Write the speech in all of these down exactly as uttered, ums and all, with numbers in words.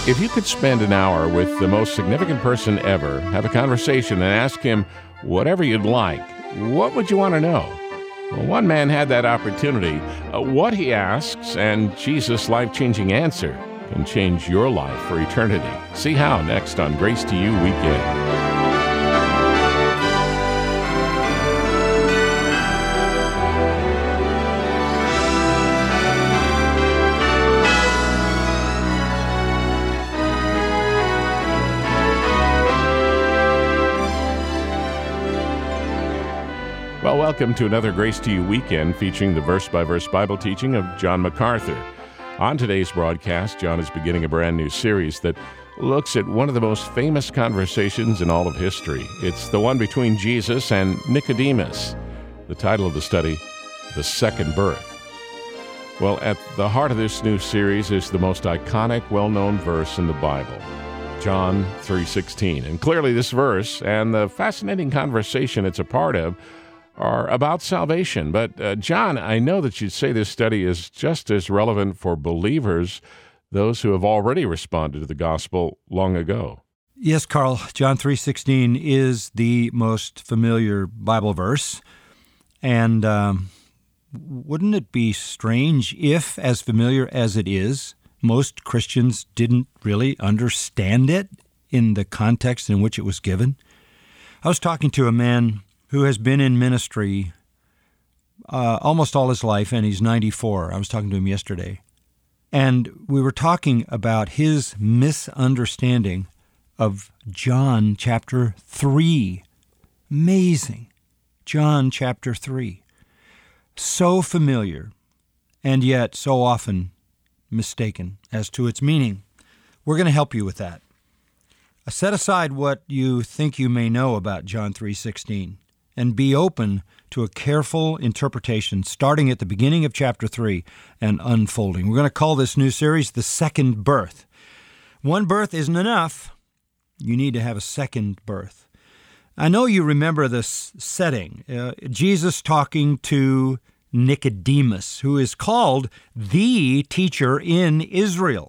If you could spend an hour with the most significant person ever, have a conversation, and ask him whatever you'd like, what would you want to know? Well, one man had that opportunity. Uh, what he asks and Jesus' life-changing answer can change your life for eternity. See how next on Grace to You Weekend. Well, welcome to another Grace to You Weekend featuring the verse-by-verse Bible teaching of John MacArthur. On today's broadcast, John is beginning a brand new series that looks at one of the most famous conversations in all of history. It's the one between Jesus and Nicodemus. The title of the study, The Second Birth. Well, at the heart of this new series is the most iconic, well-known verse in the Bible, John three sixteen. And clearly this verse and the fascinating conversation it's a part of are about salvation. But uh, John, I know that you'd say this study is just as relevant for believers, those who have already responded to the gospel long ago. Yes, Carl, John three sixteen is the most familiar Bible verse. And um, wouldn't it be strange if, as familiar as it is, most Christians didn't really understand it in the context in which it was given? I was talking to a man who has been in ministry uh, almost all his life, and he's ninety-four. I was talking to him yesterday. And we were talking about his misunderstanding of John chapter three. Amazing. John chapter three. So familiar, and yet so often mistaken as to its meaning. We're going to help you with that. Set aside what you think you may know about John three sixteen. And be open to a careful interpretation, starting at the beginning of chapter three and unfolding. We're going to call this new series The Second Birth. One birth isn't enough. You need to have a second birth. I know you remember this setting. Uh, Jesus talking to Nicodemus, who is called the teacher in Israel.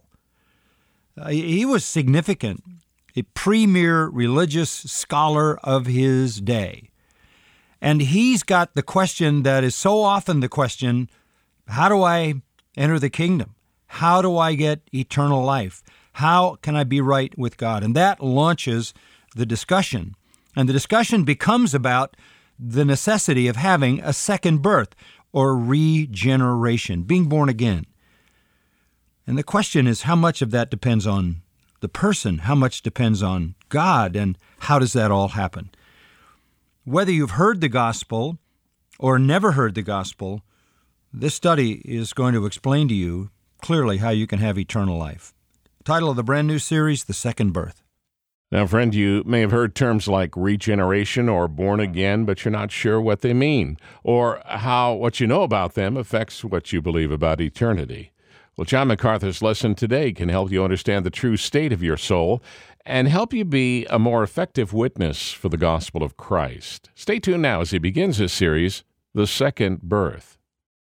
Uh, he was significant, a premier religious scholar of his day. And he's got the question that is so often the question, how do I enter the kingdom? How do I get eternal life? How can I be right with God? And that launches the discussion. And the discussion becomes about the necessity of having a second birth or regeneration, being born again. And the question is, how much of that depends on the person? How much depends on God? And how does that all happen? Whether you've heard the gospel or never heard the gospel, this study is going to explain to you clearly how you can have eternal life. Title of the brand new series, The Second Birth. Now, friend, you may have heard terms like regeneration or born again, but you're not sure what they mean or how what you know about them affects what you believe about eternity. Well, John MacArthur's lesson today can help you understand the true state of your soul and help you be a more effective witness for the gospel of Christ. Stay tuned now as he begins his series, The Second Birth.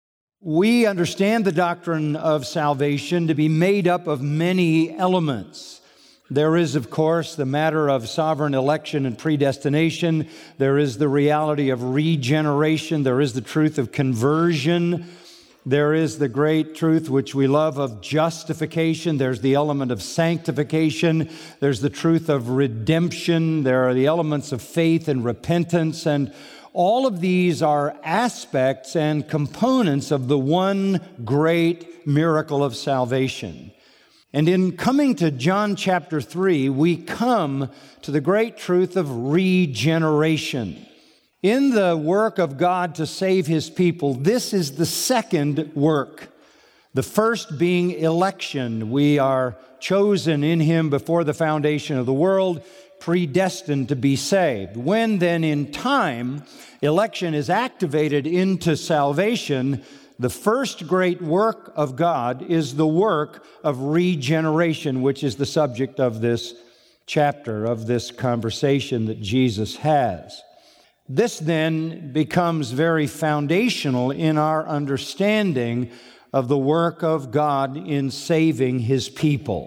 We understand the doctrine of salvation to be made up of many elements. There is, of course, the matter of sovereign election and predestination. There is the reality of regeneration. There is the truth of conversion. There is the great truth which we love of justification. There's the element of sanctification. There's the truth of redemption. There are the elements of faith and repentance. And all of these are aspects and components of the one great miracle of salvation. And in coming to John chapter three, we come to the great truth of regeneration. In the work of God to save His people, this is the second work. The first being election. We are chosen in Him before the foundation of the world, predestined to be saved. When then in time, election is activated into salvation, the first great work of God is the work of regeneration, which is the subject of this chapter, of this conversation that Jesus has. This then becomes very foundational in our understanding of the work of God in saving His people.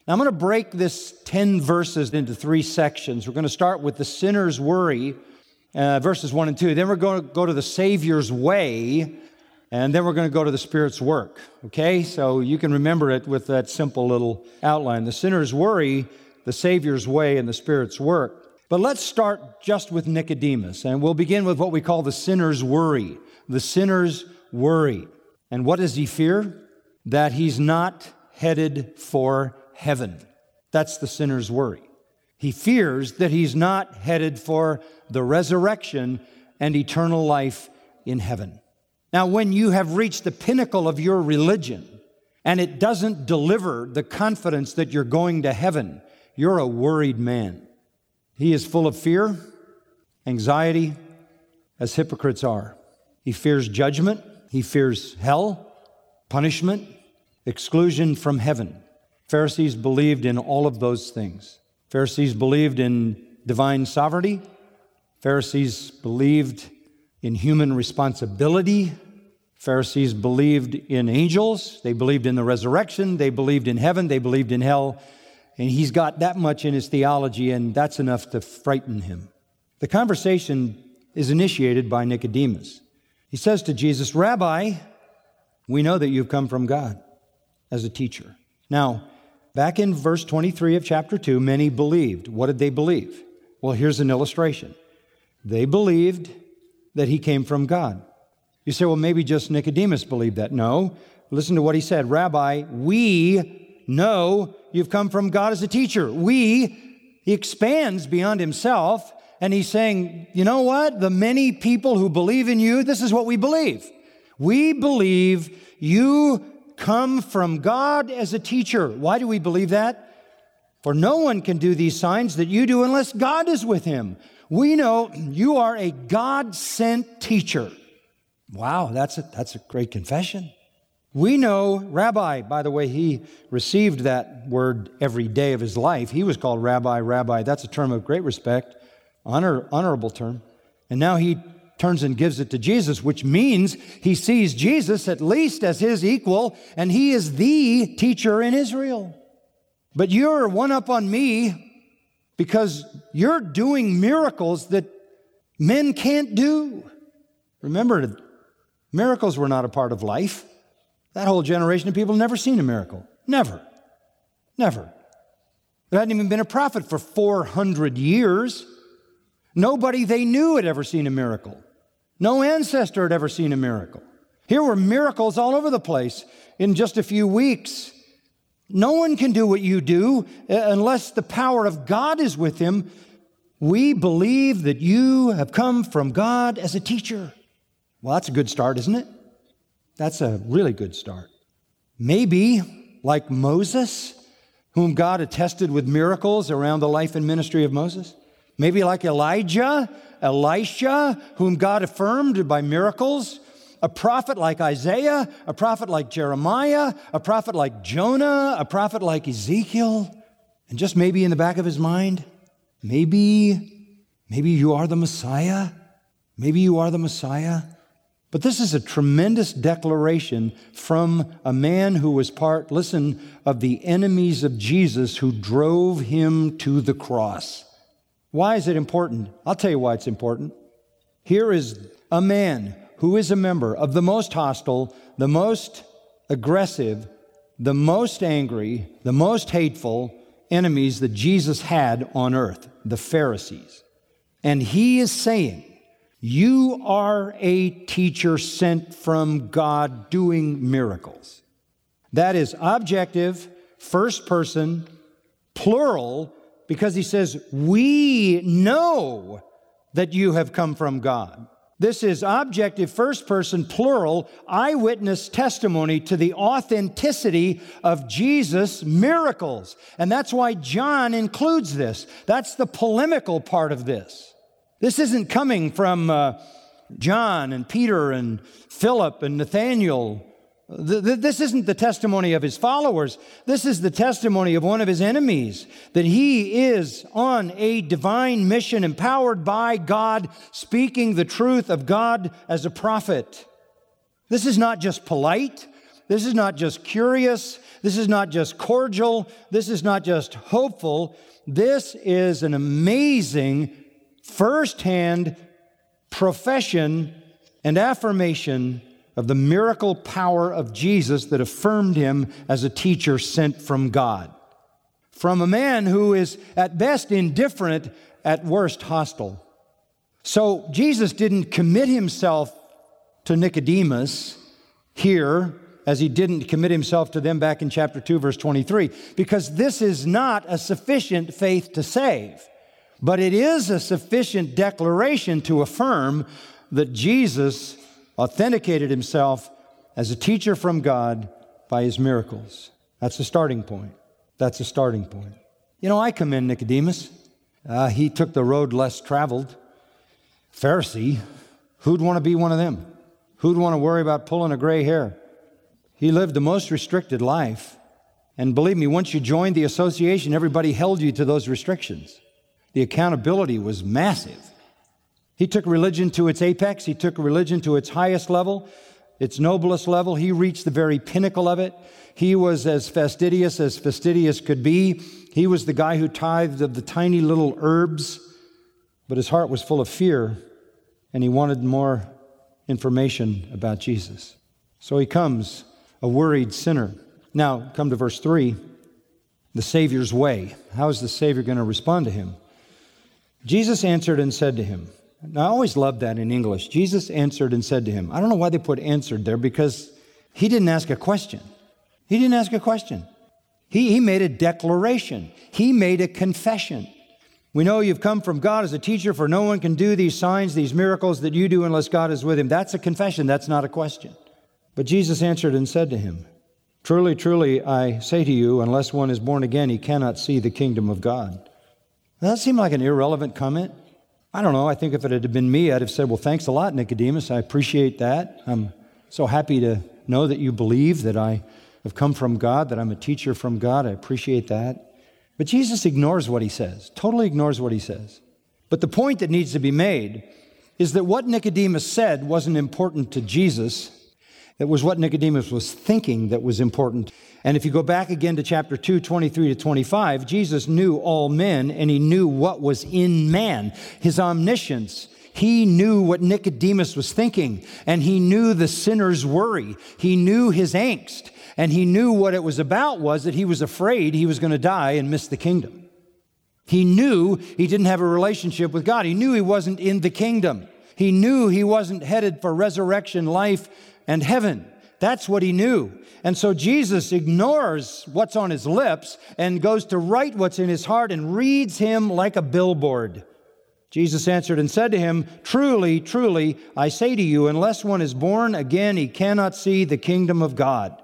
Now, I'm going to break this ten verses into three sections. We're going to start with the sinner's worry, uh, verses one and two. Then we're going to go to the Savior's way, and then we're going to go to the Spirit's work. Okay? So you can remember it with that simple little outline. The sinner's worry, the Savior's way, and the Spirit's work. But let's start just with Nicodemus, and we'll begin with what we call the sinner's worry. The sinner's worry. And what does he fear? That he's not headed for heaven. That's the sinner's worry. He fears that he's not headed for the resurrection and eternal life in heaven. Now, when you have reached the pinnacle of your religion and it doesn't deliver the confidence that you're going to heaven, you're a worried man. He is full of fear, anxiety, as hypocrites are. He fears judgment. He fears hell, punishment, exclusion from heaven. Pharisees believed in all of those things. Pharisees believed in divine sovereignty. Pharisees believed in human responsibility. Pharisees believed in angels. They believed in the resurrection. They believed in heaven. They believed in hell. And he's got that much in his theology, and that's enough to frighten him. The conversation is initiated by Nicodemus. He says to Jesus, "Rabbi, we know that you've come from God as a teacher." Now, back in verse twenty-three of chapter two, many believed. What did they believe? Well, here's an illustration. They believed that he came from God. You say, well, maybe just Nicodemus believed that. No. Listen to what he said. "Rabbi, we know you've come from God as a teacher." We, he expands beyond himself, and he's saying, you know what? The many people who believe in you, this is what we believe. We believe you come from God as a teacher. Why do we believe that? For no one can do these signs that you do unless God is with him. We know you are a God-sent teacher. Wow, that's a, that's a great confession. We know, Rabbi, by the way, he received that word every day of his life. He was called Rabbi, Rabbi. That's a term of great respect, honor, honorable term. And now he turns and gives it to Jesus, which means he sees Jesus at least as his equal, and he is the teacher in Israel. But you're one up on me because you're doing miracles that men can't do. Remember, miracles were not a part of life. That whole generation of people never seen a miracle. Never. Never. There hadn't even been a prophet for four hundred years. Nobody they knew had ever seen a miracle. No ancestor had ever seen a miracle. Here were miracles all over the place in just a few weeks. No one can do what you do unless the power of God is with him. We believe that you have come from God as a teacher. Well, that's a good start, isn't it? That's a really good start. Maybe like Moses, whom God attested with miracles around the life and ministry of Moses. Maybe like Elijah, Elisha, whom God affirmed by miracles. A prophet like Isaiah, a prophet like Jeremiah, a prophet like Jonah, a prophet like Ezekiel. And just maybe in the back of his mind, maybe, maybe you are the Messiah. Maybe you are the Messiah. But this is a tremendous declaration from a man who was part, listen, of the enemies of Jesus who drove him to the cross. Why is it important? I'll tell you why it's important. Here is a man who is a member of the most hostile, the most aggressive, the most angry, the most hateful enemies that Jesus had on earth, the Pharisees. And he is saying, you are a teacher sent from God doing miracles. That is objective, first person, plural, because he says, we know that you have come from God. This is objective, first person, plural, eyewitness testimony to the authenticity of Jesus' miracles. And that's why John includes this. That's the polemical part of this. This isn't coming from uh, John and Peter and Philip and Nathaniel. This isn't the testimony of his followers. This is the testimony of one of his enemies, that he is on a divine mission empowered by God, speaking the truth of God as a prophet. This is not just polite. This is not just curious. This is not just cordial. This is not just hopeful. This is an amazing firsthand profession and affirmation of the miracle power of Jesus that affirmed him as a teacher sent from God. From a man who is at best indifferent, at worst hostile. So Jesus didn't commit himself to Nicodemus here as he didn't commit himself to them back in chapter two, verse twenty-three, because this is not a sufficient faith to save, but it is a sufficient declaration to affirm that Jesus authenticated himself as a teacher from God by his miracles. That's the starting point. That's the starting point. You know, I commend Nicodemus. Uh, he took the road less traveled. Pharisee, who'd want to be one of them? Who'd want to worry about pulling a gray hair? He lived the most restricted life. And believe me, once you joined the association, everybody held you to those restrictions. The accountability was massive. He took religion to its apex. He took religion to its highest level, its noblest level. He reached the very pinnacle of it. He was as fastidious as fastidious could be. He was the guy who tithed of the tiny little herbs, but his heart was full of fear, and he wanted more information about Jesus. So he comes, a worried sinner. Now, come to verse three, the Savior's way. How is the Savior going to respond to him? Jesus answered and said to him. Now, I always loved that in English. Jesus answered and said to him. I don't know why they put answered there, because he didn't ask a question. He didn't ask a question. He, he made a declaration. He made a confession. We know you've come from God as a teacher, for no one can do these signs, these miracles that you do unless God is with him. That's a confession. That's not a question. But Jesus answered and said to him, Truly, truly, I say to you, unless one is born again, he cannot see the kingdom of God. Does that seem like an irrelevant comment? I don't know. I think if it had been me, I'd have said, well, thanks a lot, Nicodemus. I appreciate that. I'm so happy to know that you believe that I have come from God, that I'm a teacher from God. I appreciate that. But Jesus ignores what he says, totally ignores what he says. But the point that needs to be made is that what Nicodemus said wasn't important to Jesus. It was what Nicodemus was thinking that was important. And if you go back again to chapter two, twenty-three to twenty-five, Jesus knew all men, and he knew what was in man, his omniscience. He knew what Nicodemus was thinking, and he knew the sinner's worry. He knew his angst, and he knew what it was about was that he was afraid he was going to die and miss the kingdom. He knew he didn't have a relationship with God. He knew he wasn't in the kingdom. He knew he wasn't headed for resurrection, life, and heaven. That's what he knew. And so Jesus ignores what's on his lips and goes to write what's in his heart and reads him like a billboard. Jesus answered and said to him, Truly, truly, I say to you, unless one is born again, he cannot see the kingdom of God.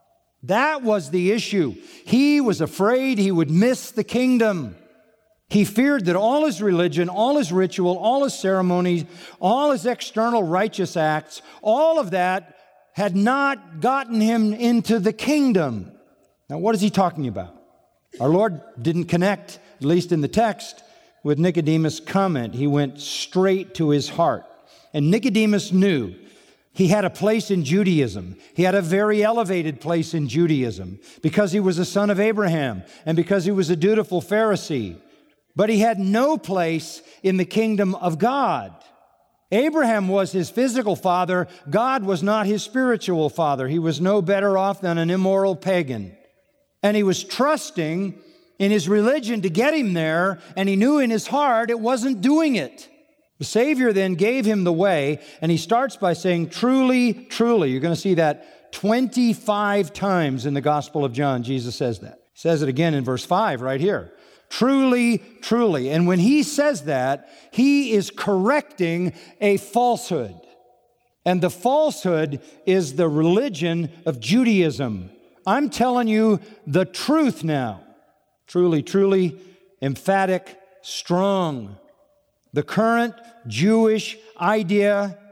That was the issue. He was afraid he would miss the kingdom. He feared that all his religion, all his ritual, all his ceremonies, all his external righteous acts, all of that had not gotten him into the kingdom. Now, what is he talking about? Our Lord didn't connect, at least in the text, with Nicodemus' comment. He went straight to his heart. And Nicodemus knew he had a place in Judaism. He had a very elevated place in Judaism because he was a son of Abraham and because he was a dutiful Pharisee. But he had no place in the kingdom of God. Abraham was his physical father. God was not his spiritual father. He was no better off than an immoral pagan. And he was trusting in his religion to get him there, and he knew in his heart it wasn't doing it. The Savior then gave him the way, and he starts by saying, Truly, truly. You're going to see that twenty-five times in the Gospel of John, Jesus says that. He says it again in verse five right here. Truly, truly. And when he says that, he is correcting a falsehood. And the falsehood is the religion of Judaism. I'm telling you the truth now. Truly, truly, emphatic, strong. The current Jewish idea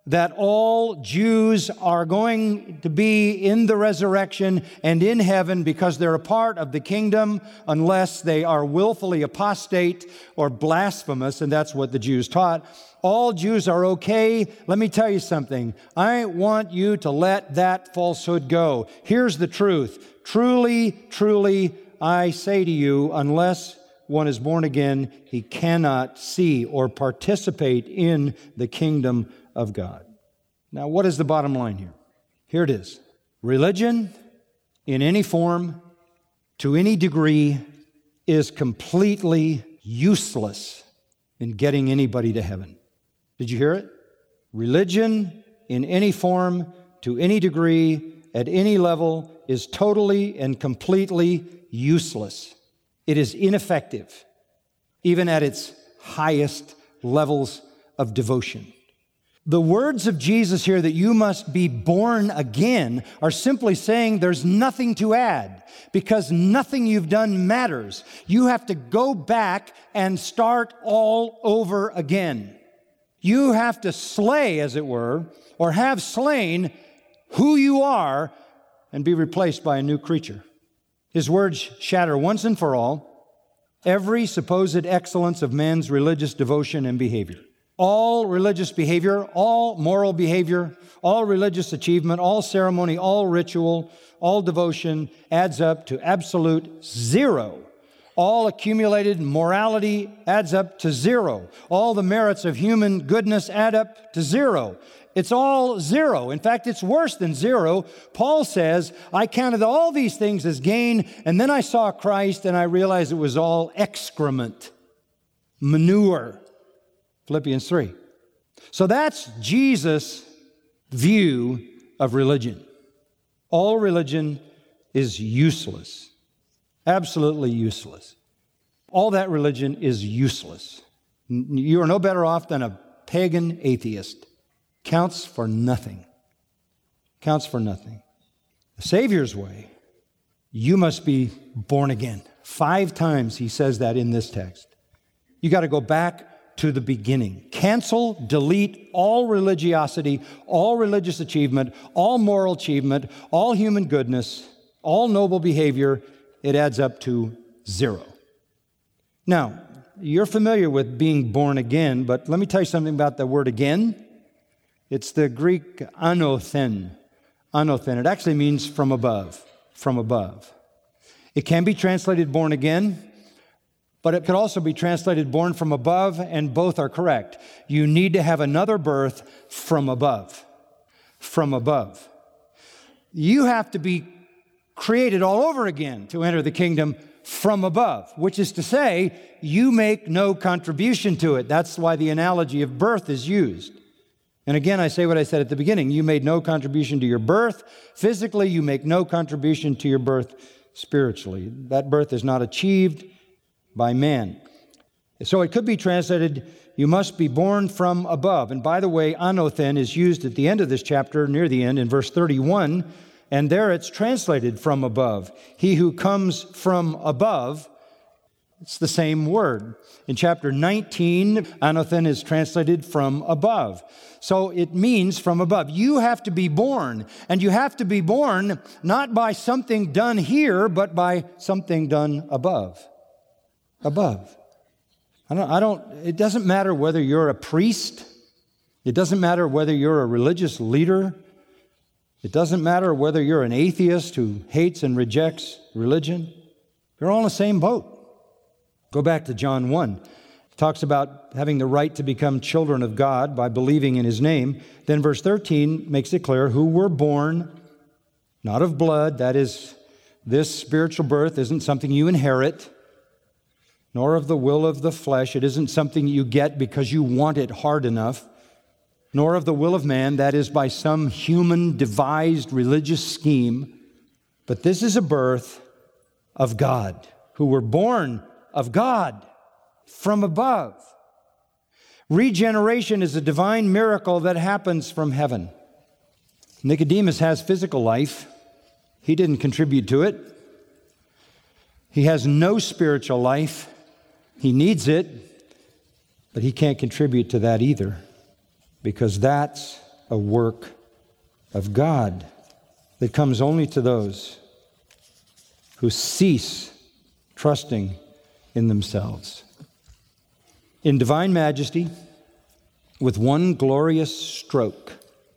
that all Jews are going to be in the resurrection and in heaven because they're a part of the kingdom unless they are willfully apostate or blasphemous, and that's what the Jews taught. All Jews are okay. Let me tell you something. I want you to let that falsehood go. Here's the truth. Truly, truly, I say to you, unless one is born again, he cannot see or participate in the kingdom of God. Now, what is the bottom line here? Here it is. Religion, in any form, to any degree, is completely useless in getting anybody to heaven. Did you hear it? Religion, in any form, to any degree, at any level, is totally and completely useless. It is ineffective, even at its highest levels of devotion. The words of Jesus here that you must be born again are simply saying there's nothing to add because nothing you've done matters. You have to go back and start all over again. You have to slay, as it were, or have slain who you are and be replaced by a new creature. His words shatter once and for all every supposed excellence of man's religious devotion and behavior. All religious behavior, all moral behavior, all religious achievement, all ceremony, all ritual, all devotion adds up to absolute zero. All accumulated morality adds up to zero. All the merits of human goodness add up to zero. It's all zero. In fact, it's worse than zero. Paul says, I counted all these things as gain, and then I saw Christ and I realized it was all excrement, manure. Philippians three. So that's Jesus' view of religion. All religion is useless. Absolutely useless. All that religion is useless. You are no better off than a pagan atheist. Counts for nothing. Counts for nothing. The Savior's way, you must be born again. Five times he says that in this text. You got to go back to the beginning. Cancel, delete all religiosity, all religious achievement, all moral achievement, all human goodness, all noble behavior. It adds up to zero. Now, you're familiar with being born again, but let me tell you something about the word again. It's the Greek anothen. Anothen. It actually means from above. From above. It can be translated born again, but it could also be translated born from above, and both are correct. You need to have another birth from above. From above. You have to be created all over again to enter the kingdom from above, which is to say, you make no contribution to it. That's why the analogy of birth is used. And again, I say what I said at the beginning. You made no contribution to your birth. Physically, you make no contribution to your birth spiritually. That birth is not achieved by man. So it could be translated, you must be born from above. And by the way, anothen is used at the end of this chapter, near the end, in verse thirty-one, and there it's translated from above. He who comes from above, it's the same word. In chapter nineteen, anothen is translated from above. So it means from above. You have to be born, and you have to be born not by something done here, but by something done above. Above. I don't, I don't, it doesn't matter whether you're a priest. It doesn't matter whether you're a religious leader. It doesn't matter whether you're an atheist who hates and rejects religion. You're all in the same boat. Go back to John one. It talks about having the right to become children of God by believing in his name. Then verse thirteen makes it clear who were born, not of blood. That is, this spiritual birth isn't something you inherit, nor of the will of the flesh. It isn't something you get because you want it hard enough, nor of the will of man, that is by some human devised religious scheme. But this is a birth of God, who were born of God from above. Regeneration is a divine miracle that happens from heaven. Nicodemus has physical life. He didn't contribute to it. He has no spiritual life. He needs it, but he can't contribute to that either, because that's a work of God that comes only to those who cease trusting in themselves. In divine majesty, with one glorious stroke,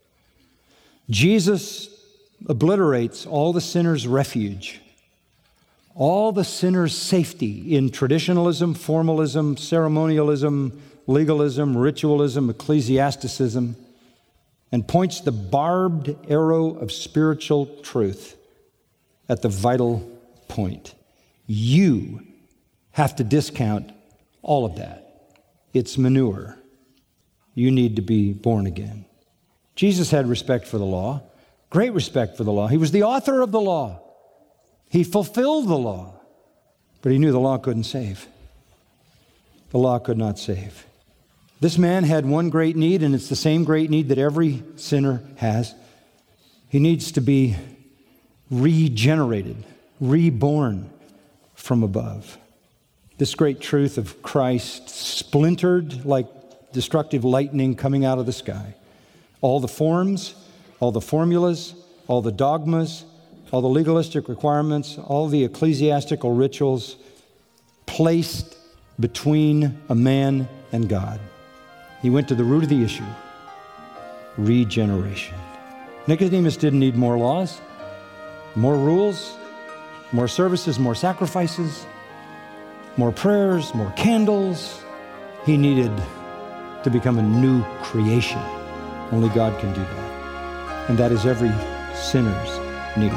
Jesus obliterates all the sinner's refuge, all the sinner's safety in traditionalism, formalism, ceremonialism, legalism, ritualism, ecclesiasticism, and points the barbed arrow of spiritual truth at the vital point. You have to discount all of that. It's manure. You need to be born again. Jesus had respect for the law, great respect for the law. He was the author of the law. He fulfilled the law, but he knew the law couldn't save. The law could not save. This man had one great need, and it's the same great need that every sinner has. He needs to be regenerated, reborn from above. This great truth of Christ splintered like destructive lightning coming out of the sky. All the forms, all the formulas, all the dogmas, all the legalistic requirements, all the ecclesiastical rituals placed between a man and God. He went to the root of the issue, regeneration. Nicodemus didn't need more laws, more rules, more services, more sacrifices, more prayers, more candles. He needed to become a new creation. Only God can do that. And that is every sinner's need.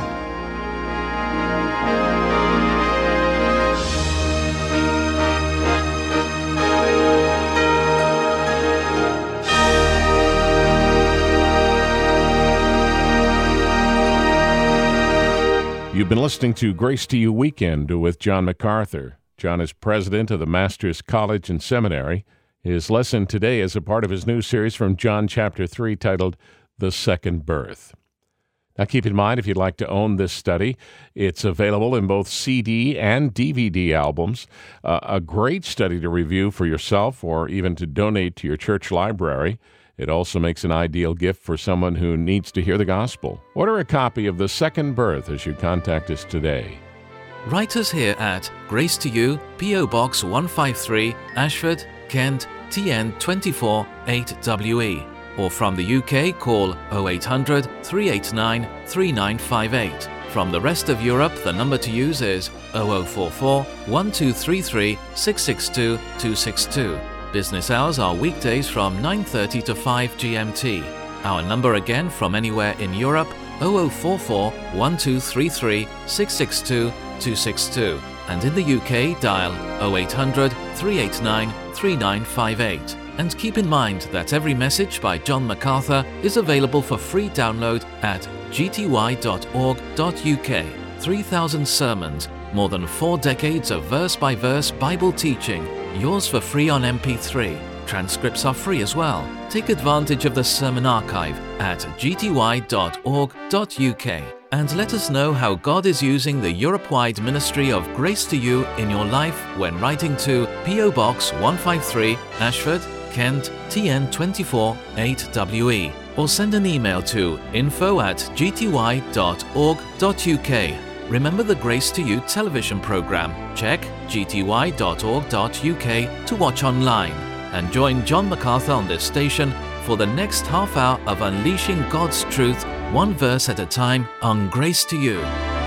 You've been listening to Grace to You Weekend with John MacArthur. John is president of the Master's College and Seminary. His lesson today is a part of his new series from John chapter three titled The Second Birth. Now keep in mind, if you'd like to own this study, it's available in both C D and D V D albums. Uh, a great study to review for yourself or even to donate to your church library. It also makes an ideal gift for someone who needs to hear the gospel. Order a copy of The Second Birth as you contact us today. Write us here at Grace to You, P O Box one five three, Ashford, Kent, T N two four eight W E. Or from the U K, call oh eight hundred, three eight nine, three nine five eight. From the rest of Europe, the number to use is oh oh four four, one two three three, six six two, two six two. Business hours are weekdays from nine thirty to five G M T. Our number again from anywhere in Europe, oh oh four four, one two three three, six six two, two six two. And in the U K, dial oh eight hundred, three eight nine, three nine five eight. And keep in mind that every message by John MacArthur is available for free download at g t y dot org dot u k. three thousand sermons, more than four decades of verse-by-verse Bible teaching, yours for free on M P three. Transcripts are free as well. Take advantage of the sermon archive at g t y dot org dot u k. And let us know how God is using the Europe-wide ministry of Grace to You in your life when writing to P O Box one five three, Ashford, Kent, T N two four eight W E. Or send an email to info at g t y dot org dot u k. Remember the Grace to You television program. Check g t y dot org dot u k to watch online. And join John MacArthur on this station for the next half hour of unleashing God's truth, one verse at a time, on Grace to You.